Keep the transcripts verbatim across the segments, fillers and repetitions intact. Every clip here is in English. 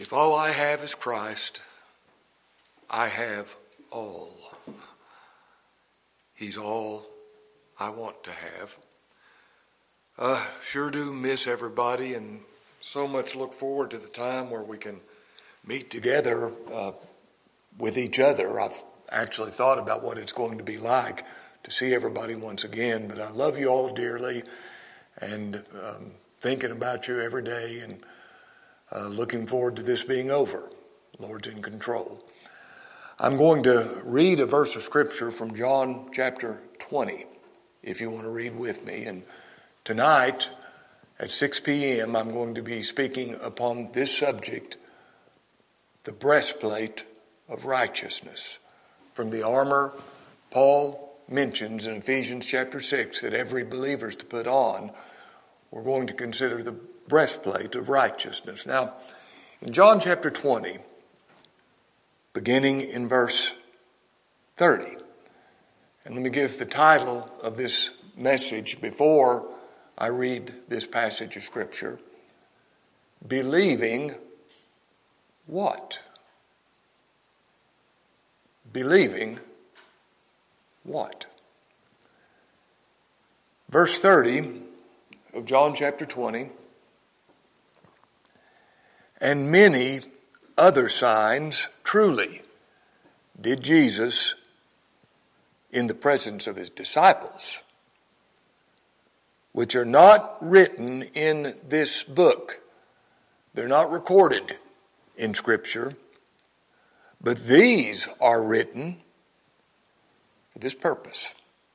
If all I have is Christ, I have all. He's all I want to have. Uh, sure do miss everybody, and so much look forward to the time where we can meet together uh, with each other. I've actually thought about what it's going to be like to see everybody once again, but I love you all dearly, and um, thinking about you every day, and uh, looking forward to this being over. Lord's in control. I'm going to read a verse of Scripture from John chapter twenty, if you want to read with me. And tonight at six p.m. I'm going to be speaking upon this subject, the breastplate of righteousness. From the armor Paul mentions in Ephesians chapter six that every believer is to put on, we're going to consider the breastplate of righteousness. Now, in John chapter twenty, beginning in verse thirty, and let me give the title of this message before I read this passage of Scripture. Believing what? Believing what? Verse thirty of John chapter twenty. And many other signs truly did Jesus in the presence of his disciples, which are not written in this book. They're not recorded in Scripture, but these are written for this purpose.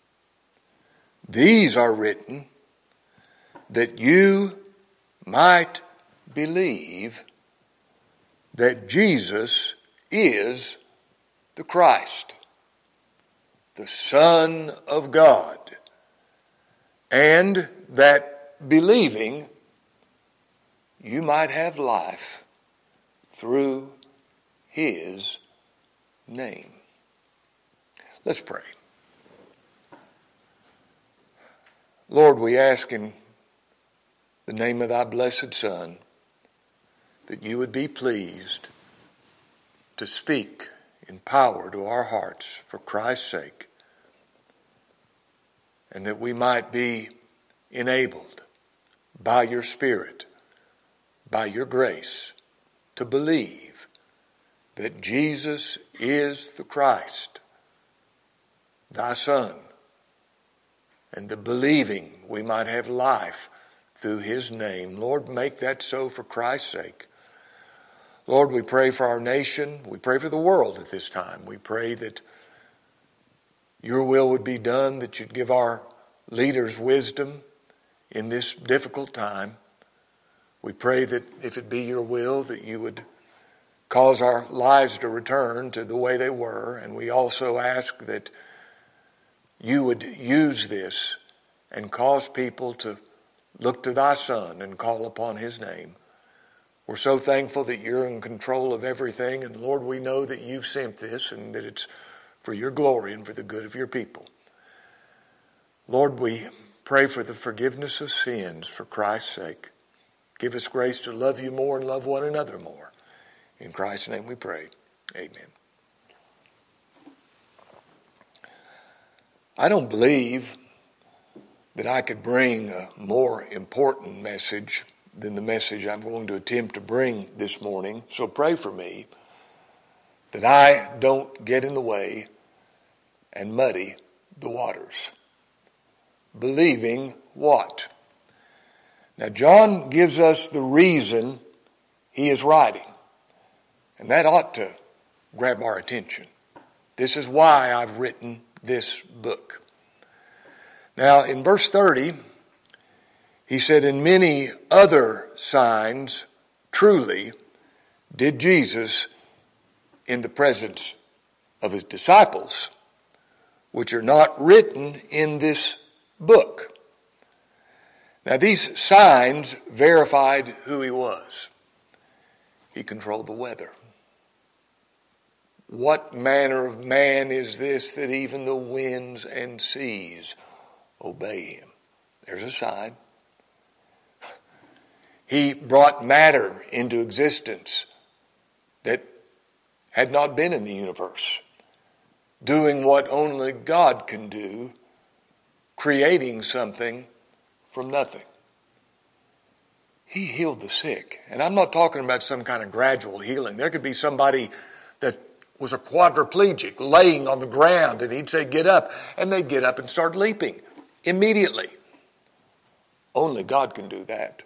These are written that you might believe that Jesus is the Christ, the Son of God, and that believing you might have life through his name. Let's pray. Lord, we ask in the name of thy blessed Son that you would be pleased to speak in power to our hearts for Christ's sake, and that we might be enabled by your Spirit, by your grace, to believe that Jesus is the Christ, thy Son, and the believing we might have life through his name. Lord, make that so for Christ's sake. Lord, we pray for our nation. We pray for the world at this time. We pray that your will would be done, that you'd give our leaders wisdom in this difficult time. We pray that if it be your will, that you would cause our lives to return to the way they were. And we also ask that you would use this and cause people to look to thy Son and call upon his name. We're so thankful that you're in control of everything. And Lord, we know that you've sent this and that it's for your glory and for the good of your people. Lord, we pray for the forgiveness of sins for Christ's sake. Give us grace to love you more and love one another more. In Christ's name we pray. Amen. I don't believe that I could bring a more important message than the message I'm going to attempt to bring this morning. So pray for me that I don't get in the way and muddy the waters. Believing what? Now, John gives us the reason he is writing, and that ought to grab our attention. This is why I've written this book. Now, in verse thirty, he said, and many other signs truly did Jesus in the presence of his disciples, which are not written in this book. Now, these signs verified who he was. He controlled the weather. What manner of man is this that even the winds and seas obey him? There's a sign. He brought matter into existence that had not been in the universe, doing what only God can do, creating something from nothing. He healed the sick. And I'm not talking about some kind of gradual healing. There could be somebody that was a quadriplegic laying on the ground, and he'd say, get up, and they'd get up and start leaping immediately. Only God can do that.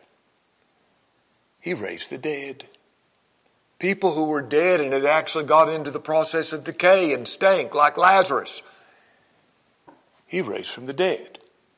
He raised the dead. People who were dead and had actually got into the process of decay and stank, like Lazarus, He raised from the dead.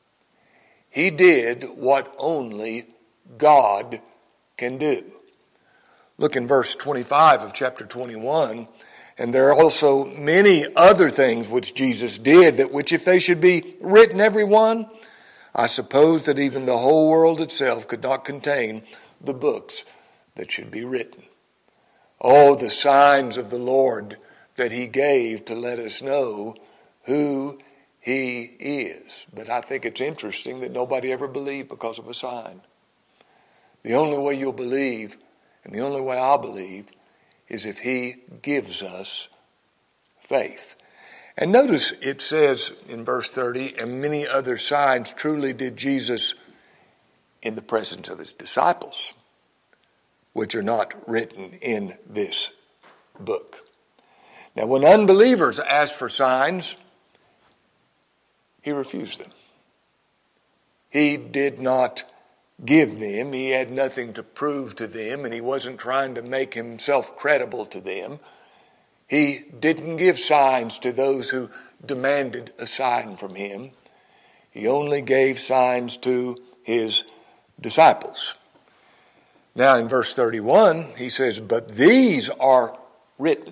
He did what only God can do. Look in verse twenty-five of chapter twenty-one. And there are also many other things which Jesus did, that which if they should be written every one, I suppose that even the whole world itself could not contain the books that should be written. Oh, the signs of the Lord that He gave to let us know who He is. But I think it's interesting that nobody ever believed because of a sign. The only way you'll believe, and the only way I'll believe, is if He gives us faith. And notice it says in verse thirty, and many other signs truly did Jesus in the presence of His disciples, which are not written in this book. Now, when unbelievers asked for signs, He refused them. He did not give them. He had nothing to prove to them, and He wasn't trying to make Himself credible to them. He didn't give signs to those who demanded a sign from Him. He only gave signs to His disciples. Now in verse thirty-one, He says, but these are written,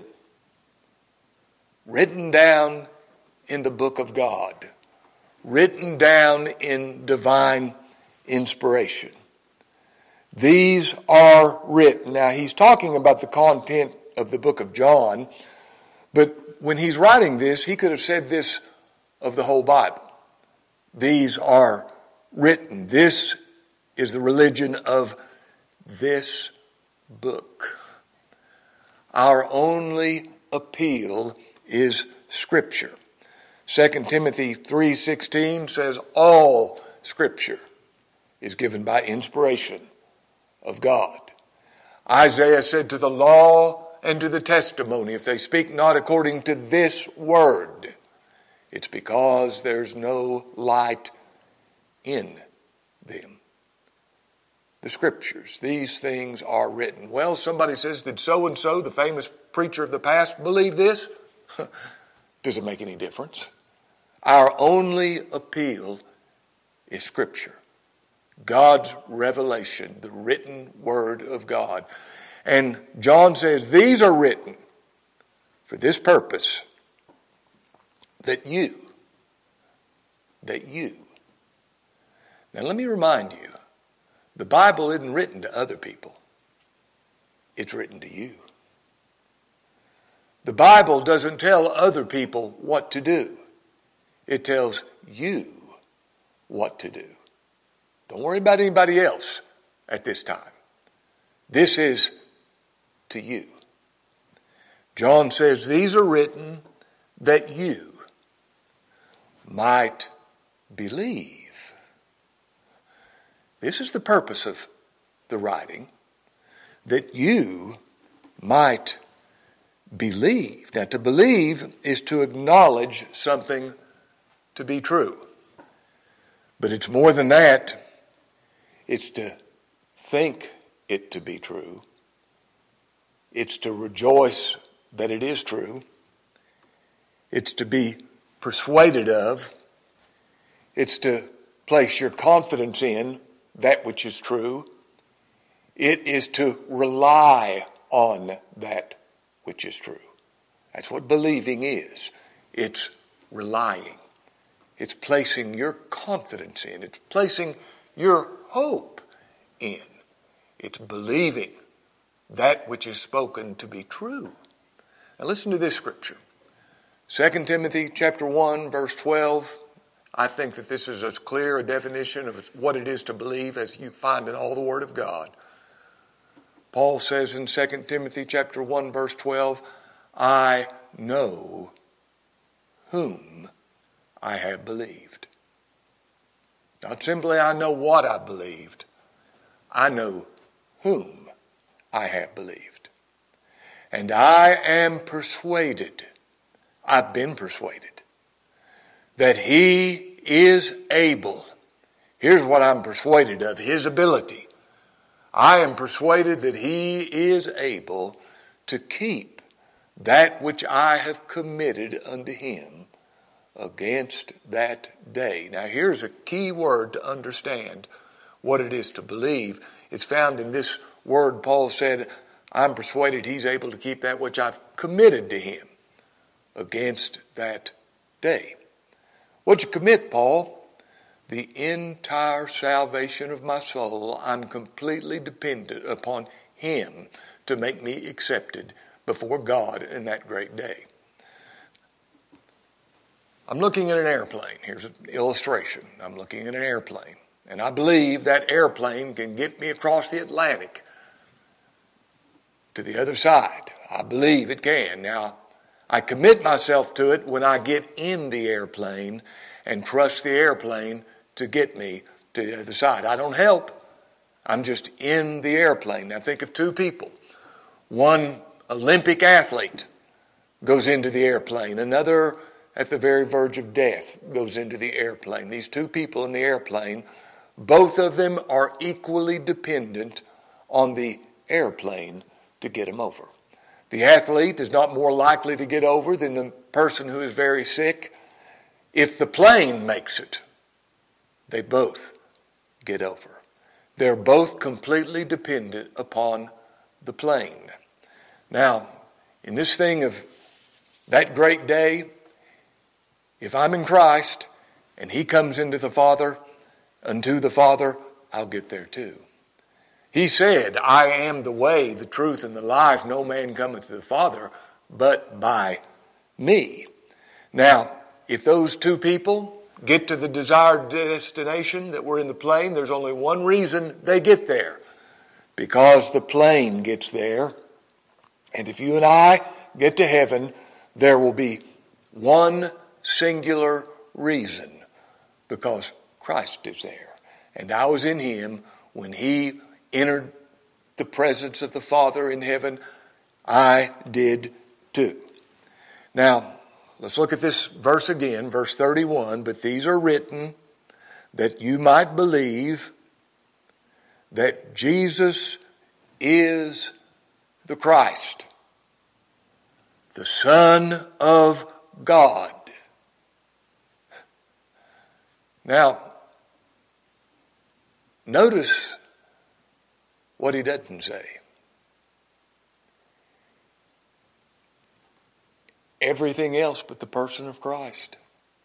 written down in the book of God, written down in divine inspiration. These are written. Now he's talking about the content of the book of John, but when he's writing this, he could have said this of the whole Bible. These are written. This is the religion of this book. Our only appeal is Scripture. Second Timothy three sixteen says all Scripture is given by inspiration of God. Isaiah said, to the law and to the testimony, if they speak not according to this word, it's because there's no light in them. The Scriptures, these things are written. Well, somebody says, did so-and-so, the famous preacher of the past, believe this? Does it make any difference? Our only appeal is Scripture. God's revelation, the written word of God. And John says, these are written for this purpose, that you, that you. Now let me remind you, the Bible isn't written to other people. It's written to you. The Bible doesn't tell other people what to do. It tells you what to do. Don't worry about anybody else at this time. This is to you. John says, these are written that you might believe. This is the purpose of the writing, that you might believe. Now, to believe is to acknowledge something to be true. But it's more than that. It's to think it to be true. It's to rejoice that it is true. It's to be persuaded of. It's to place your confidence in that which is true. It is to rely on that which is true. That's what believing is. It's relying. It's placing your confidence in. It's placing your hope in. It's believing that which is spoken to be true. Now listen to this scripture. Second Timothy chapter one, verse twelve. I think that this is as clear a definition of what it is to believe as you find in all the Word of God. Paul says in Second Timothy chapter one, verse twelve, I know whom I have believed. Not simply I know what I believed. I know whom I have believed. And I am persuaded, I've been persuaded, that he is able. Here's what I'm persuaded of, his ability. I am persuaded that he is able to keep that which I have committed unto him against that day. Now here's a key word to understand what it is to believe. It's found in this word. Paul said, I'm persuaded he's able to keep that which I've committed to him against that day. What'd you commit, Paul? The entire salvation of my soul. I'm completely dependent upon him to make me accepted before God in that great day. I'm looking at an airplane. Here's an illustration. I'm looking at an airplane. And I believe that airplane can get me across the Atlantic to the other side. I believe it can. Now, I commit myself to it when I get in the airplane and trust the airplane to get me to the other side. I don't help. I'm just in the airplane. Now think of two people. One Olympic athlete goes into the airplane. Another at the very verge of death goes into the airplane. These two people in the airplane, both of them are equally dependent on the airplane to get them over. The athlete is not more likely to get over than the person who is very sick. If the plane makes it, they both get over. They're both completely dependent upon the plane. Now, in this thing of that great day, if I'm in Christ and he comes into the Father, unto the Father, I'll get there too. He said, I am the way, the truth, and the life. No man cometh to the Father but by me. Now, if those two people get to the desired destination that were in the plane, there's only one reason they get there. Because the plane gets there. And if you and I get to heaven, there will be one singular reason. Because Christ is there. And I was in him when he entered the presence of the Father in heaven. I did too. Now, let's look at this verse again, verse thirty-one. But these are written that you might believe that Jesus is the Christ, the Son of God. Now, notice what he doesn't say. Everything else but the person of Christ.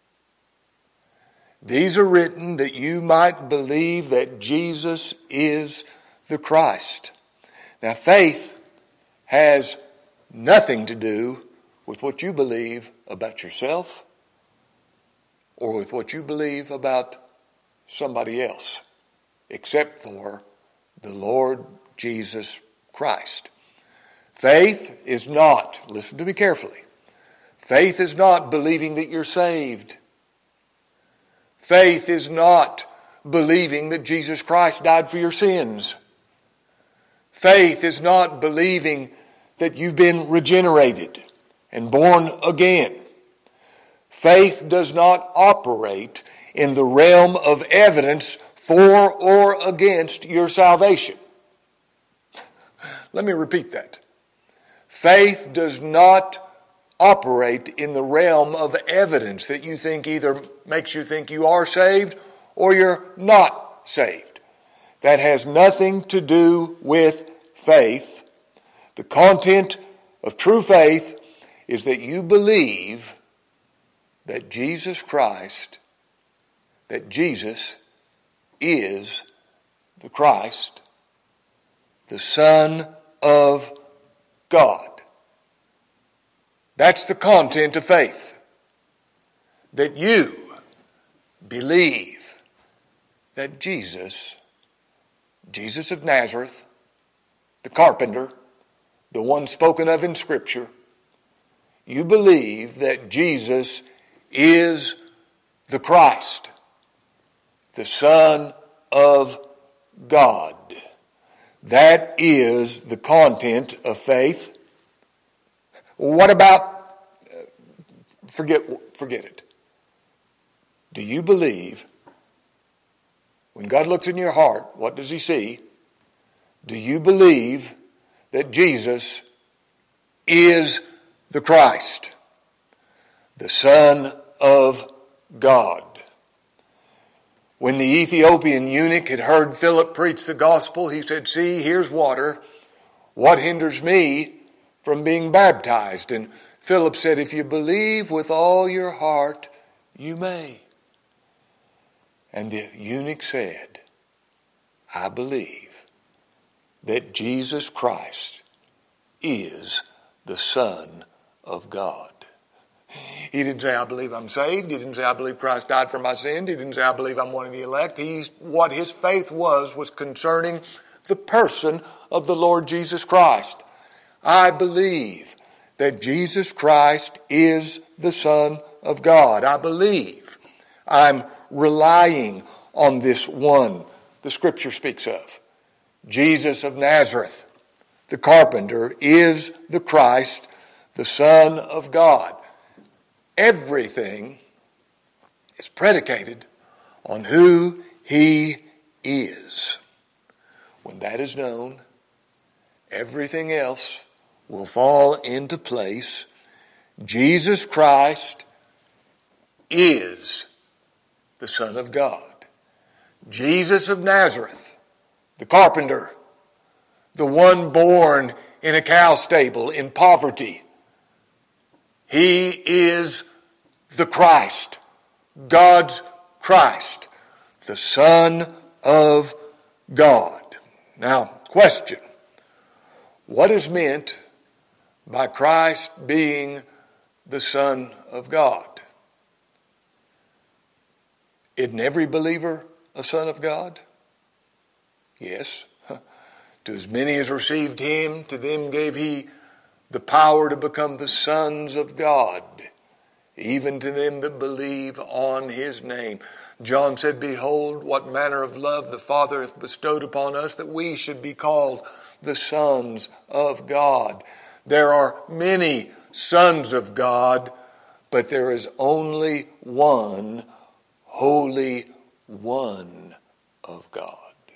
These are written that you might believe that Jesus is the Christ. Now, faith has nothing to do with what you believe about yourself or with what you believe about somebody else, except for the Lord Jesus Christ. Faith is not, listen to me carefully, faith is not believing that you're saved. Faith is not believing that Jesus Christ died for your sins. Faith is not believing that you've been regenerated and born again. Faith does not operate in the realm of evidence for or against your salvation. Let me repeat that. Faith does not operate in the realm of evidence that you think either makes you think you are saved or you're not saved. That has nothing to do with faith. The content of true faith is that you believe that Jesus Christ, that Jesus is the Christ, the Son of God. That's the content of faith. That you believe that Jesus, Jesus of Nazareth, the carpenter, the one spoken of in Scripture, you believe that Jesus is the Christ, the Son of God. That is the content of faith. What about, forget, forget it. Do you believe, when God looks in your heart, what does He see? Do you believe that Jesus is the Christ, the Son of God? When the Ethiopian eunuch had heard Philip preach the gospel, he said, "See, here's water. What hinders me from being baptized?" And Philip said, "If you believe with all your heart, you may." And the eunuch said, "I believe that Jesus Christ is the Son of God." He didn't say, "I believe I'm saved." He didn't say, "I believe Christ died for my sins." He didn't say, "I believe I'm one of the elect." He's, what his faith was, was concerning the person of the Lord Jesus Christ. I believe that Jesus Christ is the Son of God. I believe I'm relying on this one the Scripture speaks of. Jesus of Nazareth, the carpenter, is the Christ, the Son of God. Everything is predicated on who He is. When that is known, everything else will fall into place. Jesus Christ is the Son of God. Jesus of Nazareth, the carpenter, the one born in a cow stable in poverty, He is the Christ, God's Christ, the Son of God. Now, question. What is meant by Christ being the Son of God? Isn't every believer a son of God? Yes. To as many as received Him, to them gave He the power to become the sons of God, even to them that believe on His name. John said, "Behold, what manner of love the Father hath bestowed upon us, that we should be called the sons of God." There are many sons of God, but there is only one Holy One of God.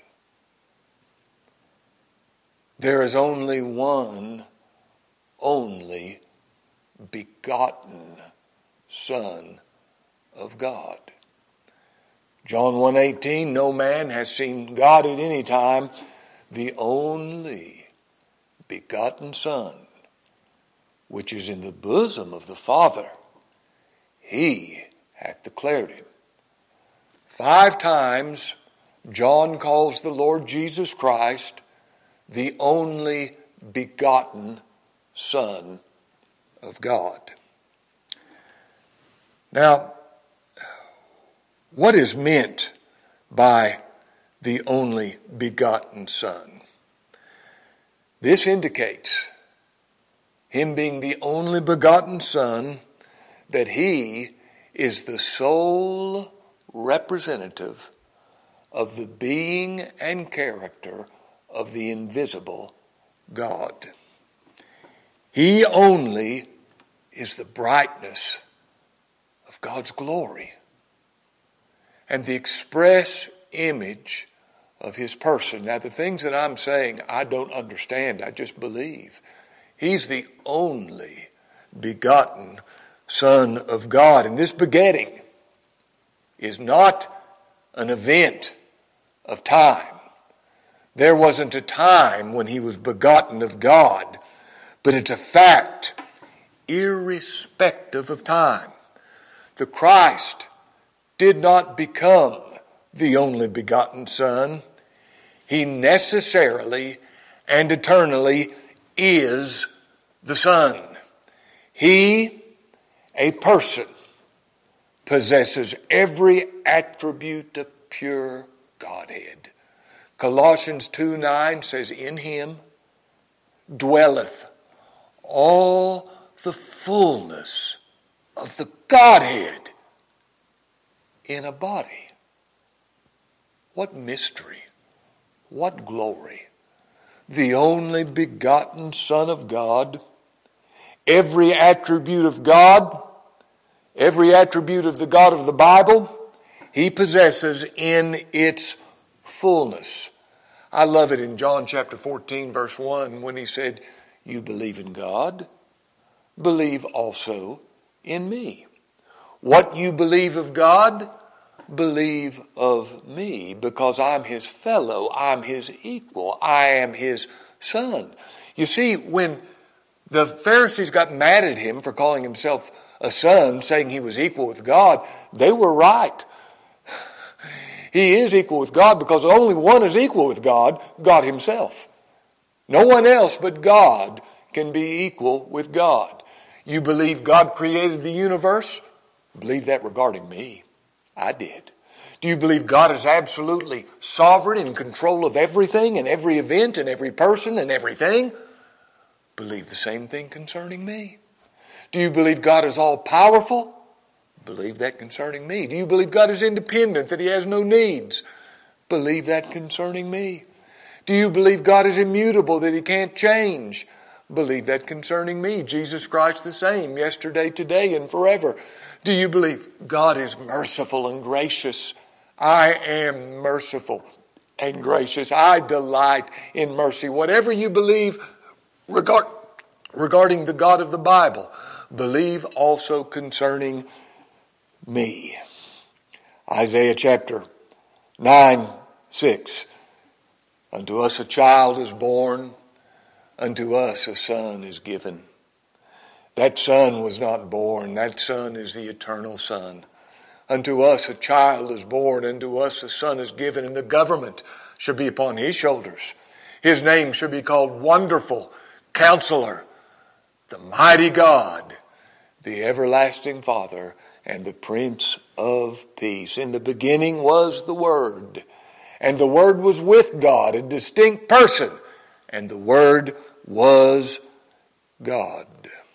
There is only one only begotten Son of God. John one eighteen, "No man has seen God at any time, the only begotten Son, which is in the bosom of the Father, He hath declared Him." Five times John calls the Lord Jesus Christ the only begotten Son of God. Now, what is meant by the only begotten Son? This indicates Him being the only begotten Son, that He is the sole representative of the being and character of the invisible God. He only is the brightness of God's glory and the express image of His person. Now, the things that I'm saying, I don't understand. I just believe. He's the only begotten Son of God. And this begetting is not an event of time. There wasn't a time when He was begotten of God, but it's a fact, irrespective of time. The Christ did not become the only begotten Son. He necessarily and eternally is the Son. He, a person, possesses every attribute of pure Godhead. Colossians two nine says, "In Him dwelleth all the fullness of the Godhead in a body. What mystery, what glory. The only begotten Son of God, every attribute of God, every attribute of the God of the Bible, He possesses in its fullness. I love it in John chapter fourteen, verse one, when He said, you believe in God, believe also in me. What you believe of God, believe of me, because I'm His fellow, I'm His equal, I am His son. You see, when the Pharisees got mad at Him for calling Himself a son, saying He was equal with God, they were right. He is equal with God because only one is equal with God, God Himself. No one else but God can be equal with God. You believe God created the universe? Believe that regarding me. I did. Do you believe God is absolutely sovereign in control of everything and every event and every person and everything? Believe the same thing concerning me. Do you believe God is all powerful? Believe that concerning me. Do you believe God is independent, that He has no needs? Believe that concerning me. Do you believe God is immutable, that He can't change? Believe that concerning me. Jesus Christ the same, yesterday, today, and forever. Do you believe God is merciful and gracious? I am merciful and gracious. I delight in mercy. Whatever you believe regard, regarding the God of the Bible, believe also concerning me. Isaiah chapter nine, six. Unto us a child is born, unto us a son is given. That son was not born, that son is the eternal Son. Unto us a child is born, unto us a son is given, and the government shall be upon His shoulders. His name shall be called Wonderful, Counselor, the Mighty God, the Everlasting Father, and the Prince of Peace. In the beginning was the Word, and the Word was with God, a distinct person, and the Word was God.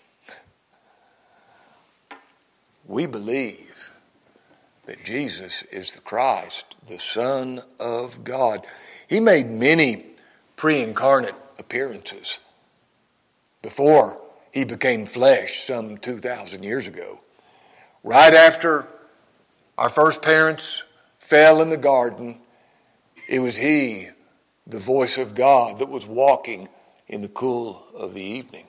We believe that Jesus is the Christ, the Son of God. He made many pre-incarnate appearances before He became flesh some two thousand years ago. Right after our first parents fell in the garden, it was He, the voice of God, that was walking in the cool of the evening.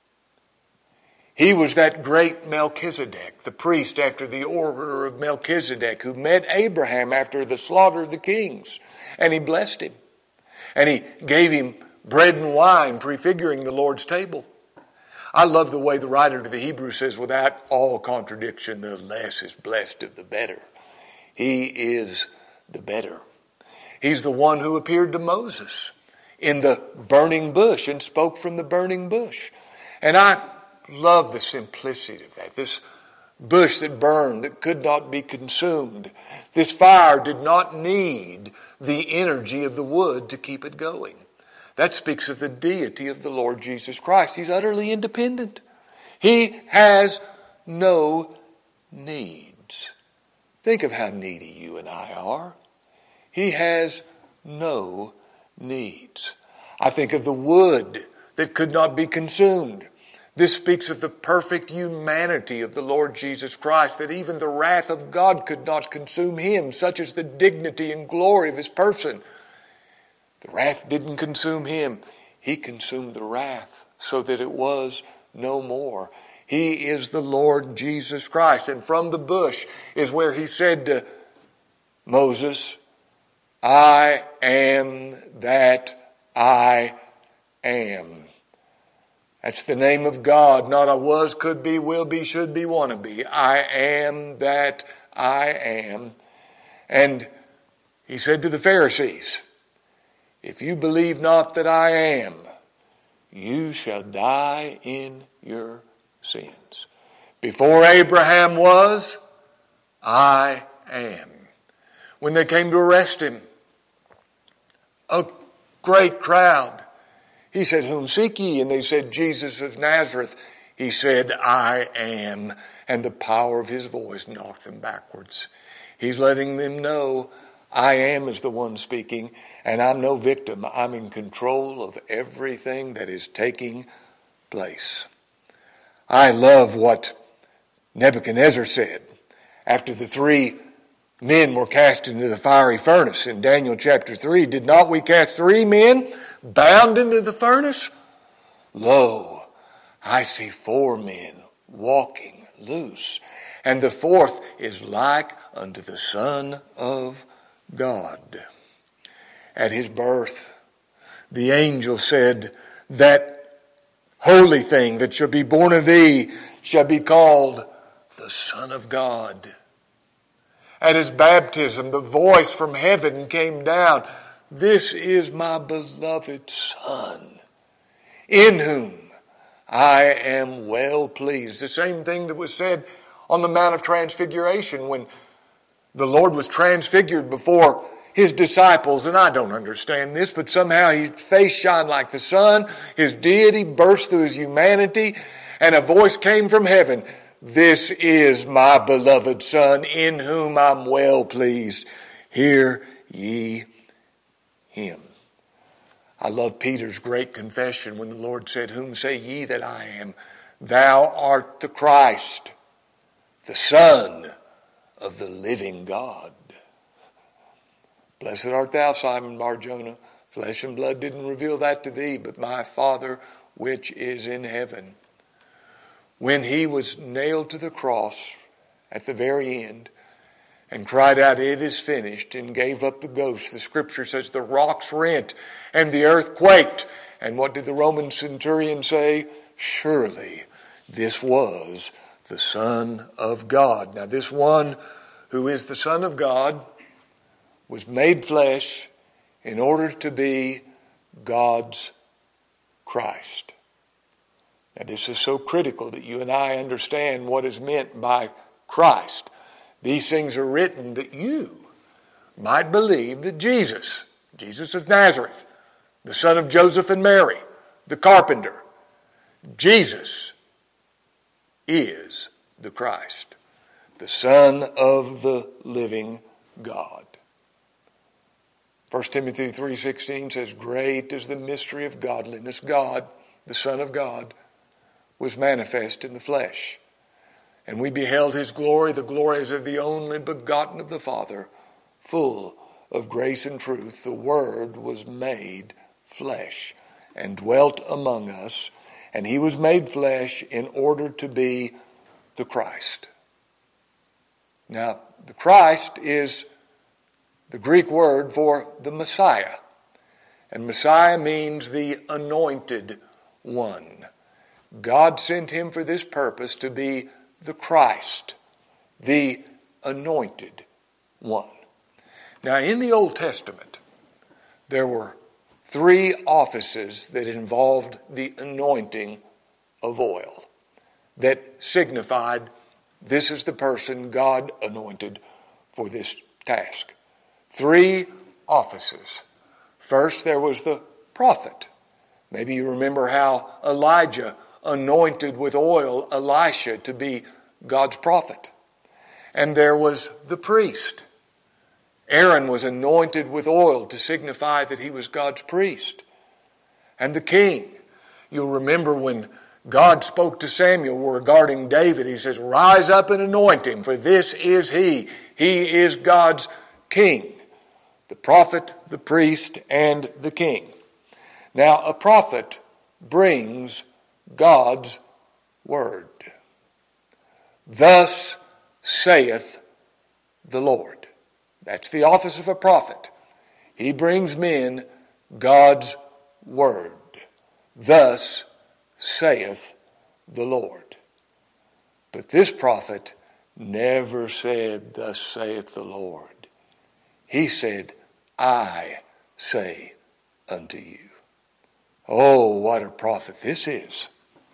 He was that great Melchizedek, the priest after the order of Melchizedek, who met Abraham after the slaughter of the kings. And He blessed him. And He gave him bread and wine, prefiguring the Lord's table. I love the way the writer to the Hebrews says, without all contradiction, the less is blessed of the better. He is the better. He's the one who appeared to Moses in the burning bush and spoke from the burning bush. And I love the simplicity of that. This bush that burned, that could not be consumed. This fire did not need the energy of the wood to keep it going. That speaks of the deity of the Lord Jesus Christ. He's utterly independent. He has no needs. Think of how needy you and I are. He has no needs. I think of the wood that could not be consumed. This speaks of the perfect humanity of the Lord Jesus Christ, that even the wrath of God could not consume Him, such is the dignity and glory of His person. The wrath didn't consume Him. He consumed the wrath so that it was no more. He is the Lord Jesus Christ. And from the bush is where He said to Moses, I am that I am. That's the name of God, not I was, could be, will be, should be, want to be. I am that I am. And He said to the Pharisees, if you believe not that I am, you shall die in your sins. Before Abraham was, I am. When they came to arrest Him, a great crowd He said, whom seek ye? And they said, Jesus of Nazareth. He said, I am. And the power of his voice knocked them backwards. He's letting them know, I am is the one speaking, and I'm no victim. I'm in control of everything that is taking place. I love what Nebuchadnezzar said after the three men were cast into the fiery furnace in Daniel chapter three. Did not we cast three men bound into the furnace? Lo, I see four men walking loose, and the fourth is like unto the Son of God. At his birth, the angel said, that holy thing that shall be born of thee shall be called the Son of God. At his baptism, the voice from heaven came down. This is my beloved Son, in whom I am well pleased. The same thing that was said on the Mount of Transfiguration when the Lord was transfigured before his disciples. And I don't understand this, but somehow his face shined like the sun. His deity burst through his humanity, and a voice came from heaven. This is my beloved Son, in whom I'm well pleased. Hear ye him. I love Peter's great confession when the Lord said, whom say ye that I am? Thou art the Christ, the Son of the living God. Blessed art thou, Simon Bar-Jonah. Flesh and blood didn't reveal that to thee, but my Father which is in heaven. When he was nailed to the cross at the very end and cried out, it is finished, and gave up the ghost, the scripture says the rocks rent and the earth quaked. And what did the Roman centurion say? Surely this was the Son of God. Now this one who is the Son of God was made flesh in order to be God's Christ. Now this is so critical that you and I understand what is meant by Christ. These things are written that you might believe that Jesus, Jesus of Nazareth, the son of Joseph and Mary, the carpenter, Jesus is the Christ, the Son of the living God. First Timothy three sixteen says, great is the mystery of godliness. God, the Son of God, was manifest in the flesh. And we beheld his glory, the glory as of the only begotten of the Father, full of grace and truth. The Word was made flesh and dwelt among us, and he was made flesh in order to be the Christ. Now, the Christ is the Greek word for the Messiah. And Messiah means the anointed one. God sent him for this purpose, to be the Christ, the anointed one. Now, in the Old Testament, there were three offices that involved the anointing of oil that signified this is the person God anointed for this task. Three offices. First, there was the prophet. Maybe you remember how Elijah anointed with oil Elisha to be God's prophet. And there was the priest. Aaron was anointed with oil to signify that he was God's priest. And the king. You'll remember when God spoke to Samuel regarding David, he says, rise up and anoint him, for this is he. He is God's king. The prophet, the priest, and the king. Now, a prophet brings God's word. Thus saith the Lord. That's the office of a prophet. He brings men God's word. Thus saith the Lord. But this prophet never said, thus saith the Lord. He said, I say unto you. Oh, what a prophet this is.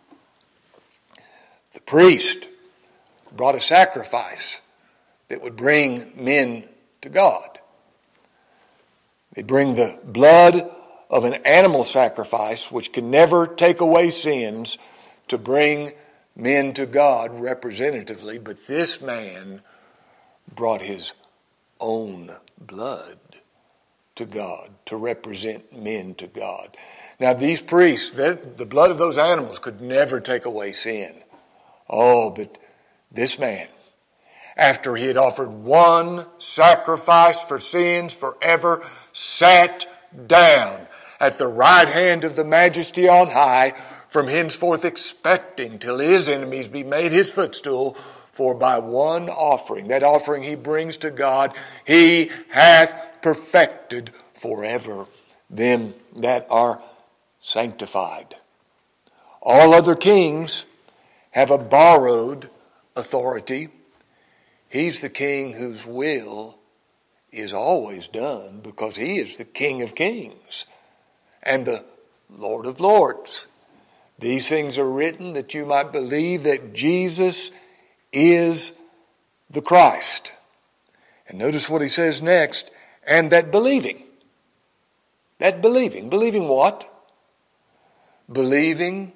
The priest brought a sacrifice that would bring men to God. They bring the blood of an animal sacrifice which can never take away sins to bring men to God representatively, but this man brought his own blood to God to represent men to God. Now these priests, the blood of those animals could never take away sin. Oh, but this man, after he had offered one sacrifice for sins forever, sat down at the right hand of the Majesty on high, from henceforth expecting till his enemies be made his footstool. For by one offering, that offering he brings to God, he hath perfected forever them that are sanctified. All other kings have a borrowed authority. He's the king whose will is always done because he is the King of kings and the Lord of lords. These things are written that you might believe that Jesus is the Christ. And notice what he says next, and that believing. That believing. Believing what? Believing,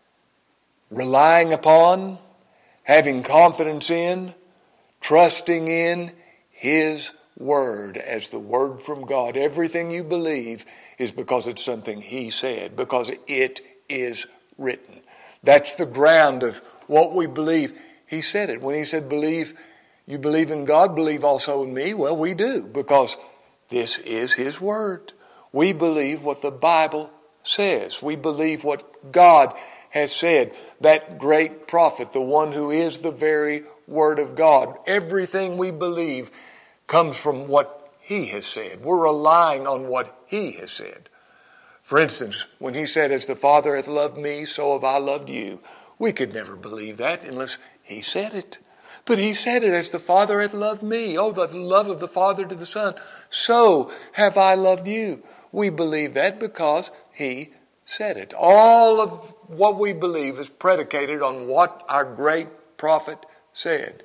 relying upon, having confidence in, trusting in his word as the word from God. Everything you believe is because it's something he said, because it is written. That's the ground of what we believe. He said it. When he said, believe, you believe in God, believe also in me. Well, we do, because this is his word. We believe what the Bible says. We believe what God has said. That great prophet, the one who is the very word of God. Everything we believe comes from what he has said. We're relying on what he has said. For instance, when he said, as the Father hath loved me, so have I loved you. We could never believe that unless he said it. But he said it, as the Father hath loved me. Oh, the love of the Father to the Son. So have I loved you. We believe that because he said it. All of what we believe is predicated on what our great prophet said.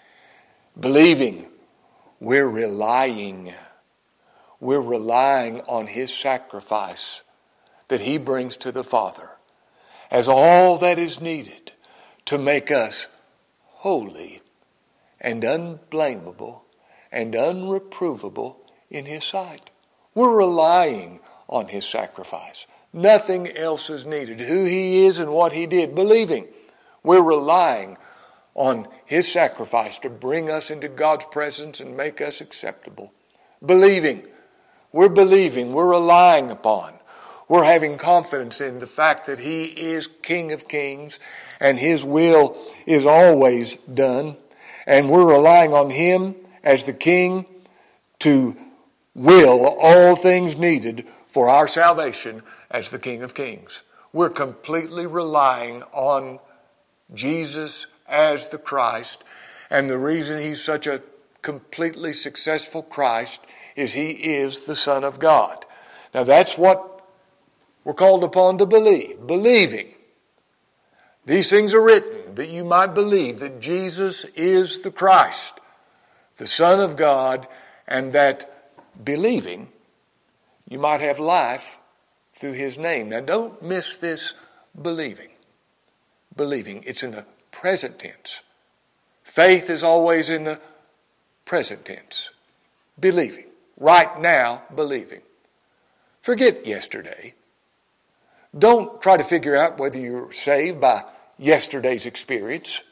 Believing, we're relying. We're relying on his sacrifice that he brings to the Father as all that is needed to make us holy and unblameable and unreprovable in his sight. We're relying on his sacrifice. Nothing else is needed. Who he is and what he did. Believing, we're relying on his sacrifice to bring us into God's presence and make us acceptable. Believing, we're believing, we're relying upon, we're having confidence in the fact that he is King of kings and his will is always done. And we're relying on him as the King to will all things needed for our salvation as the King of kings. We're completely relying on Jesus as the Christ. And the reason he's such a completely successful Christ is he is the Son of God. Now that's what we're called upon to believe. Believing. These things are written that you might believe that Jesus is the Christ, the Son of God, and that believing you might have life through his name. Now don't miss this believing. Believing. It's in the present tense. Faith is always in the present tense. Believing. Right now, believing. Forget yesterday. Don't try to figure out whether you're saved by yesterday's experience.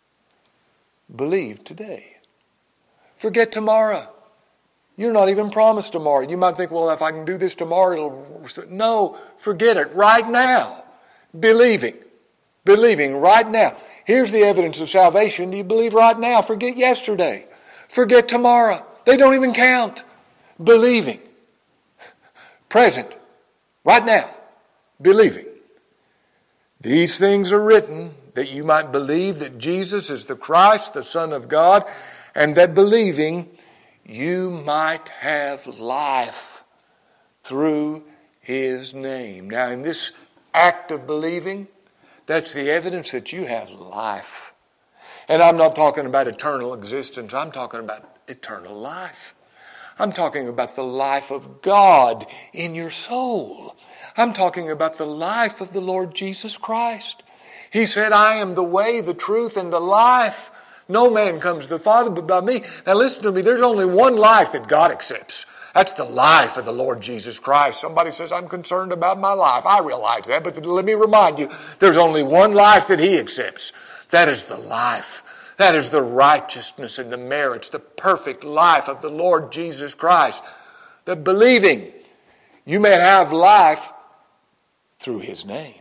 Believe today. Forget tomorrow. You're not even promised tomorrow. You might think, well, if I can do this tomorrow, it'll... No, forget it. Right now. Believing. Believing right now. Here's the evidence of salvation. Do you believe right now? Forget yesterday. Forget tomorrow. They don't even count. Believing. Present. Right now. Believing. These things are written that you might believe that Jesus is the Christ, the Son of God, and that believing you might have life through his name. Now, in this act of believing, that's the evidence that you have life. And I'm not talking about eternal existence. I'm talking about eternal life. I'm talking about the life of God in your soul. I'm talking about the life of the Lord Jesus Christ. He said, I am the way, the truth, and the life. No man comes to the Father but by me. Now listen to me, there's only one life that God accepts. That's the life of the Lord Jesus Christ. Somebody says, I'm concerned about my life. I realize that, but let me remind you, there's only one life that He accepts. That is the life. That is the righteousness and the merits, the perfect life of the Lord Jesus Christ. That believing you may have life through His name.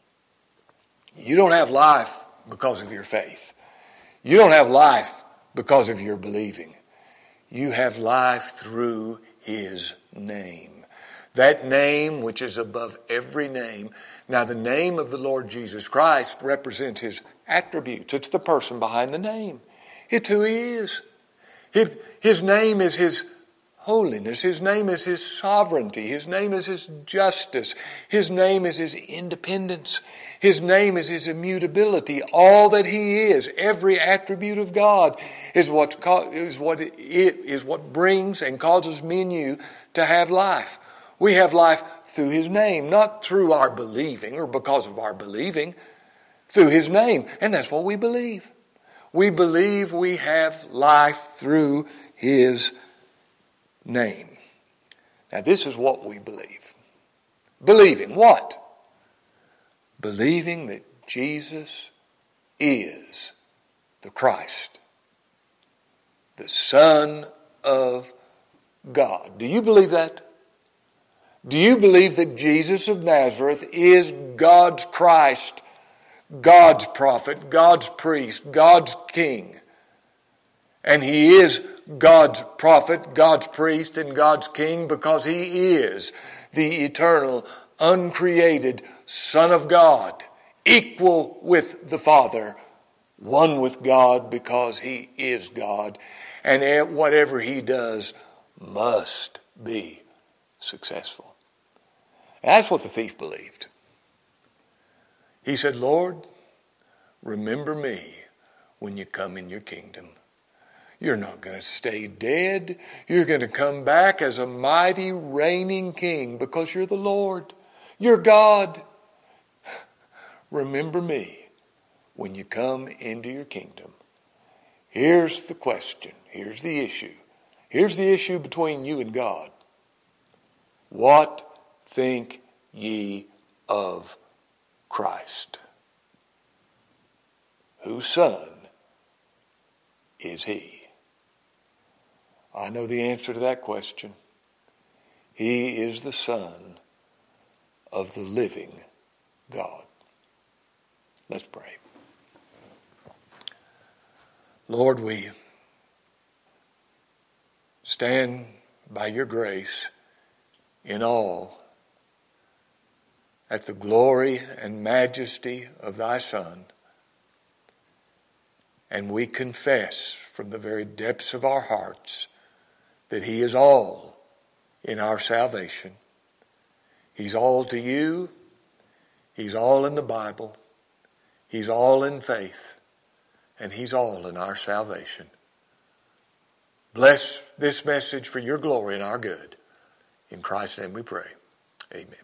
You don't have life because of your faith. You don't have life because of your believing. You have life through His name. That name which is above every name. Now the name of the Lord Jesus Christ represents His attributes. It's the person behind the name. It's who He is. His name is His holiness. His name is His sovereignty. His name is His justice. His name is His independence. His name is His immutability. All that He is, every attribute of God is what is what it is what brings and causes me and you to have life. We have life through His name, not through our believing or because of our believing, through His name. And that's what we believe. We believe we have life through His name. Now this is what we believe. Believing what? Believing that Jesus is the Christ, the Son of God. Do you believe that? Do you believe that Jesus of Nazareth is God's Christ, God's prophet, God's priest, God's king? And He is God's prophet, God's priest, and God's king because He is the eternal, uncreated Son of God, equal with the Father, one with God because He is God. And whatever He does must be successful. That's what the thief believed. He said, Lord, remember me when you come in your kingdom. You're not going to stay dead. You're going to come back as a mighty reigning king because you're the Lord. You're God. Remember me when you come into your kingdom. Here's the question. Here's the issue. Here's the issue between you and God. What think ye of Christ? Whose son is He? I know the answer to that question. He is the Son of the living God. Let's pray. Lord, we stand by your grace in awe at the glory and majesty of thy Son. And we confess from the very depths of our hearts that He is all in our salvation. He's all to you. He's all in the Bible. He's all in faith. And He's all in our salvation. Bless this message for your glory and our good. In Christ's name we pray. Amen.